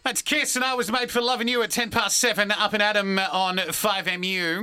That's Kiss, and I was made for loving you at 7:10 up and Adam on 5MU.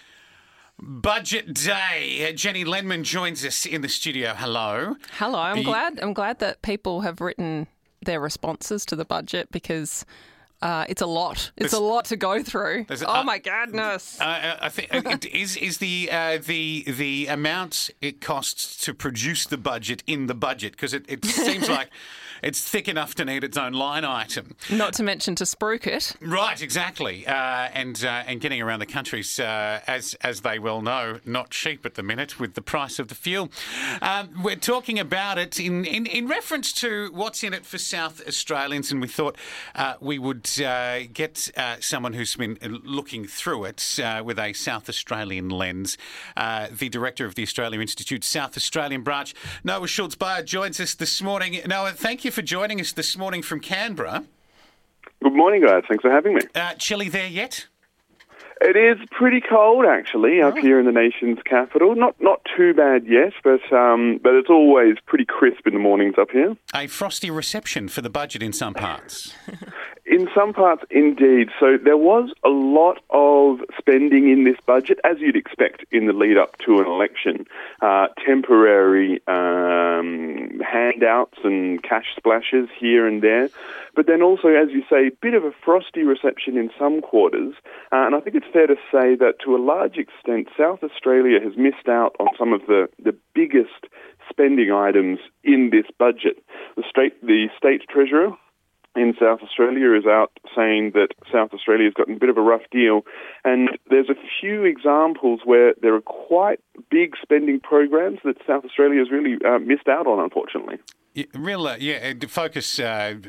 Budget Day. Jenny Lenman joins us in the studio. Hello. Hello. I'm glad that people have written their responses to the budget because it's a lot. It's a lot to go through. Oh my goodness! I think is the amount it costs to produce the budget in the budget, because it seems like it's thick enough to need its own line item. Not to mention to spruik it. Right, exactly. And getting around the country's, as they well know, not cheap at the minute with the price of the fuel. We're talking about it in reference to what's in it for South Australians, and we thought we would get someone who's been looking through it with a South Australian lens. The director of the Australia Institute South Australian branch, Noah Schultz-Bayer, joins us this morning. Noah, thank you for joining us this morning from Canberra. Good morning, guys. Thanks for having me. Chilly there yet? It is pretty cold, actually, up here in the nation's capital. Not too bad yet, but it's always pretty crisp in the mornings up here. A frosty reception for the budget in some parts. In some parts, indeed. So there was a lot of spending in this budget, as you'd expect in the lead-up to an election. Temporary handouts and cash splashes here and there. But then also, as you say, a bit of a frosty reception in some quarters. And I think it's fair to say that to a large extent, South Australia has missed out on some of the biggest spending items in this budget. The state treasurer in South Australia is out saying that South Australia's gotten a bit of a rough deal, and there's a few examples where there are quite big spending programs that South Australia has really missed out on, unfortunately. Focus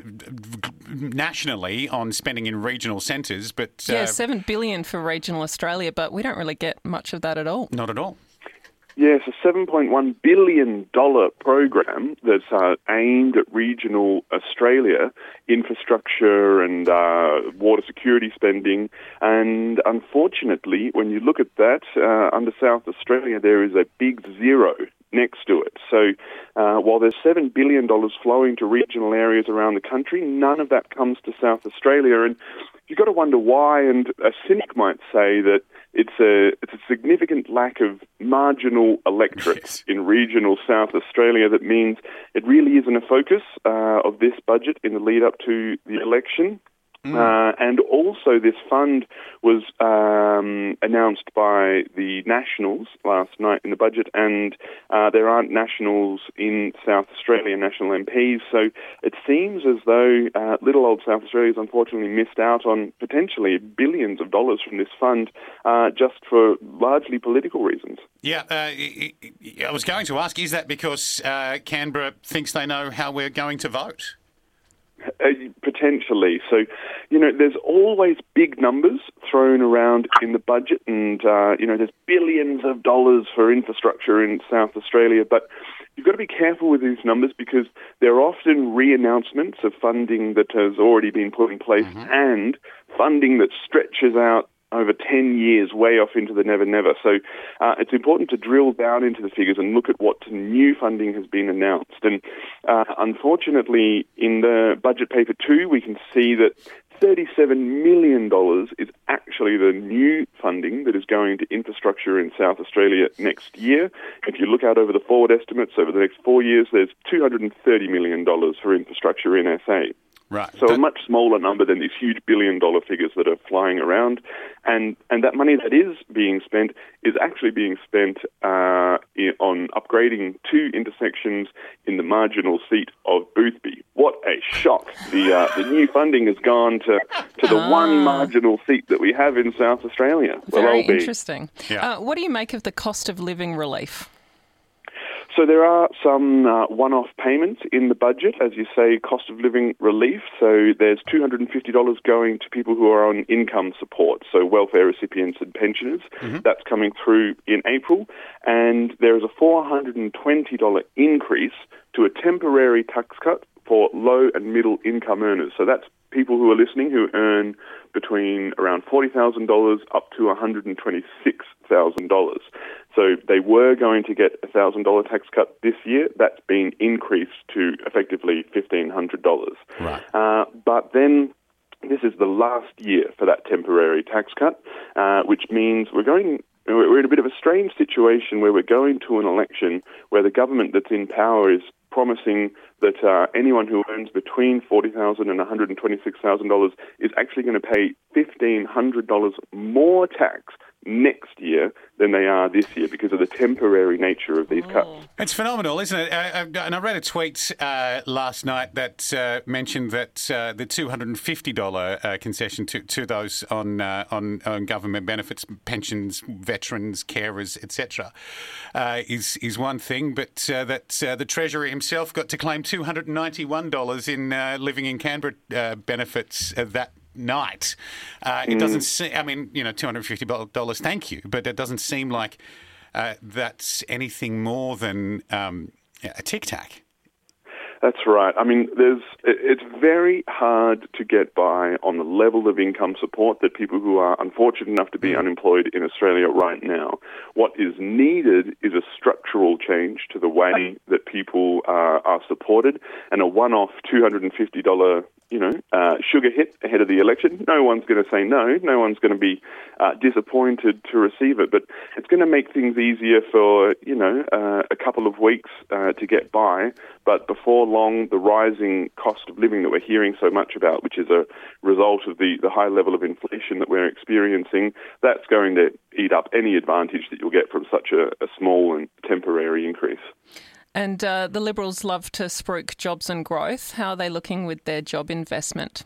nationally on spending in regional centres, but... $7 billion for regional Australia, but we don't really get much of that at all. Not at all. Yes, a $7.1 billion program that's aimed at regional Australia, infrastructure and water security spending. And unfortunately, when you look at that, under South Australia, there is a big zero next to it. So while there's $7 billion flowing to regional areas around the country, none of that comes to South Australia. And you've got to wonder why, and a cynic might say that it's a significant lack of marginal electorate in regional South Australia that means it really isn't a focus of this budget in the lead up to the election. And also this fund was announced by the Nationals last night in the budget, and there aren't Nationals in South Australia, National MPs, so it seems as though little old South Australia has unfortunately missed out on potentially billions of dollars from this fund just for largely political reasons. Yeah, I was going to ask, is that because Canberra thinks they know how we're going to vote? Potentially. So, there's always big numbers thrown around in the budget and, there's billions of dollars for infrastructure in South Australia, but you've got to be careful with these numbers because they're often re-announcements of funding that has already been put in place and funding that stretches out over 10 years, way off into the never. So it's important to drill down into the figures and look at what new funding has been announced. And unfortunately, in the budget paper 2, we can see that $37 million is actually the new funding that is going to infrastructure in South Australia next year. If you look out over the forward estimates over the next 4 years, there's $230 million for infrastructure in SA. Right. So a much smaller number than these huge billion-dollar figures that are flying around. And that money that is being spent is actually being spent on upgrading 2 intersections in the marginal seat of Boothby. What a shock. The new funding has gone to the one marginal seat that we have in South Australia. Very interesting. Yeah. What do you make of the cost of living relief? So there are some one-off payments in the budget, as you say, cost of living relief. So there's $250 going to people who are on income support, so welfare recipients and pensioners. That's coming through in April. And there is a $420 increase to a temporary tax cut for low and middle income earners. So that's people who are listening who earn between around $40,000 up to $126,000. So they were going to get a $1,000 tax cut this year. That's been increased to effectively $1,500. Right. But then this is the last year for that temporary tax cut, which means we're in a bit of a strange situation where we're going to an election where the government that's in power is promising that anyone who earns between $40,000 and $126,000 is actually going to pay $1,500 more tax next year than they are this year because of the temporary nature of these cuts. It's phenomenal, isn't it? And I read a tweet last night that mentioned that the $250 concession to those on government benefits, pensions, veterans, carers, etc., is one thing, but that the Treasurer himself got to claim $291 in living in Canberra benefits that night. It doesn't seem, I mean, $250, thank you, but it doesn't seem like that's anything more than a tic-tac. That's right. I mean, it's very hard to get by on the level of income support that people who are unfortunate enough to be unemployed in Australia right now. What is needed is a structural change to the way that people are supported, and a one-off $250 sugar hit ahead of the election. No one's going to say no. No one's going to be disappointed to receive it, but it's going to make things easier for, a couple of weeks to get by. But before long, the rising cost of living that we're hearing so much about, which is a result of the high level of inflation that we're experiencing, that's going to eat up any advantage that you'll get from such a small and temporary increase. And the Liberals love to spruik jobs and growth. How are they looking with their job investment?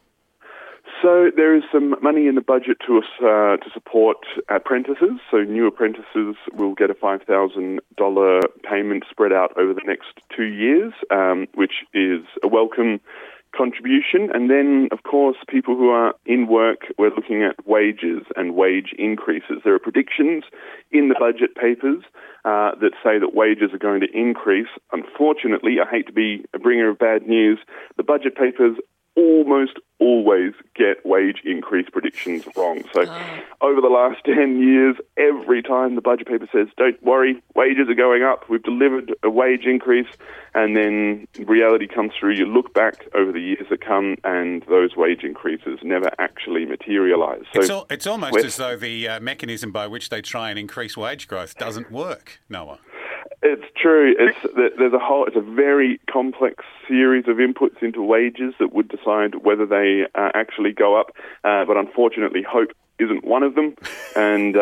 So there is some money in the budget to support apprentices. So new apprentices will get a $5,000 payment spread out over the next 2 years, which is a welcome contribution. And then, of course, people who are in work, we're looking at wages and wage increases. There are predictions in the budget papers that say that wages are going to increase. Unfortunately, I hate to be a bringer of bad news, the budget papers almost always get wage increase predictions wrong. So over the last 10 years, every time the budget paper says, don't worry, wages are going up, we've delivered a wage increase, and then reality comes through, you look back over the years that come, and those wage increases never actually materialise. So it's almost as though the mechanism by which they try and increase wage growth doesn't work, Noah. It's true. It's a very complex series of inputs into wages that would decide whether they actually go up. But unfortunately, hope isn't one of them, and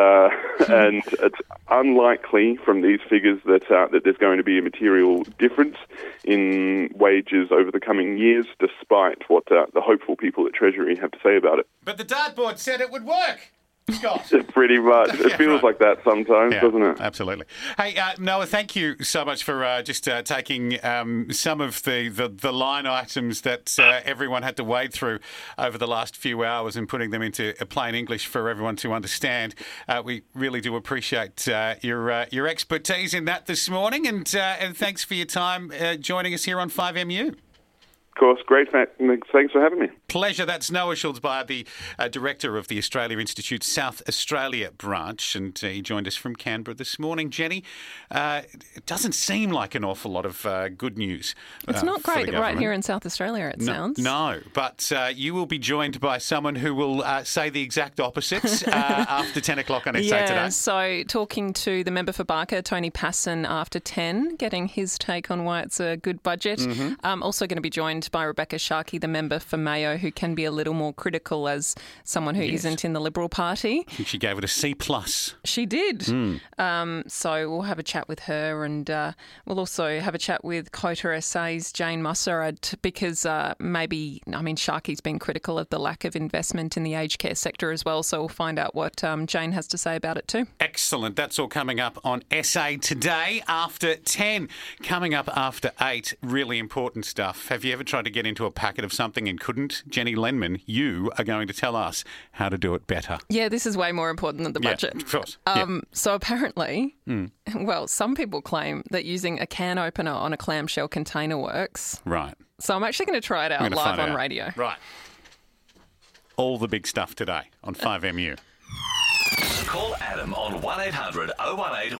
it's unlikely from these figures that there's going to be a material difference in wages over the coming years, despite what the hopeful people at Treasury have to say about it. But the dartboard said it would work. Scott. Pretty much. It feels like that sometimes, doesn't it? Absolutely. Hey, Noah, thank you so much for just taking some of the line items that everyone had to wade through over the last few hours and putting them into plain English for everyone to understand. We really do appreciate your expertise in that this morning, and thanks for your time joining us here on 5MU. Of course, great. Thanks for having me. Pleasure. That's Noah Schulzbauer, the Director of the Australia Institute South Australia branch, and he joined us from Canberra this morning. Jenny, it doesn't seem like an awful lot of good news. It's not great right here in South Australia, it sounds. No, but you will be joined by someone who will say the exact opposite after 10 o'clock on SA Today. So talking to the member for Barker, Tony Passon, after 10, getting his take on why it's a good budget. Mm-hmm. Also going to be joined by Rebecca Sharkey, the member for Mayo, who can be a little more critical as someone who isn't in the Liberal Party. I think she gave it a C+. She did. So we'll have a chat with her, and we'll also have a chat with Kota SA's Jane Musserad, because Sharkey's been critical of the lack of investment in the aged care sector as well, so we'll find out what Jane has to say about it too. Excellent. That's all coming up on SA Today after 10. Coming up after 8, really important stuff. Have you ever tried to get into a packet of something and couldn't? Jenny Lenman, you are going to tell us how to do it better. Yeah, this is way more important than the budget. Of course. So apparently, some people claim that using a can opener on a clamshell container works. Right. So I'm actually going to try it out live on radio. Right. All the big stuff today on 5MU. Call Adam on 1800 018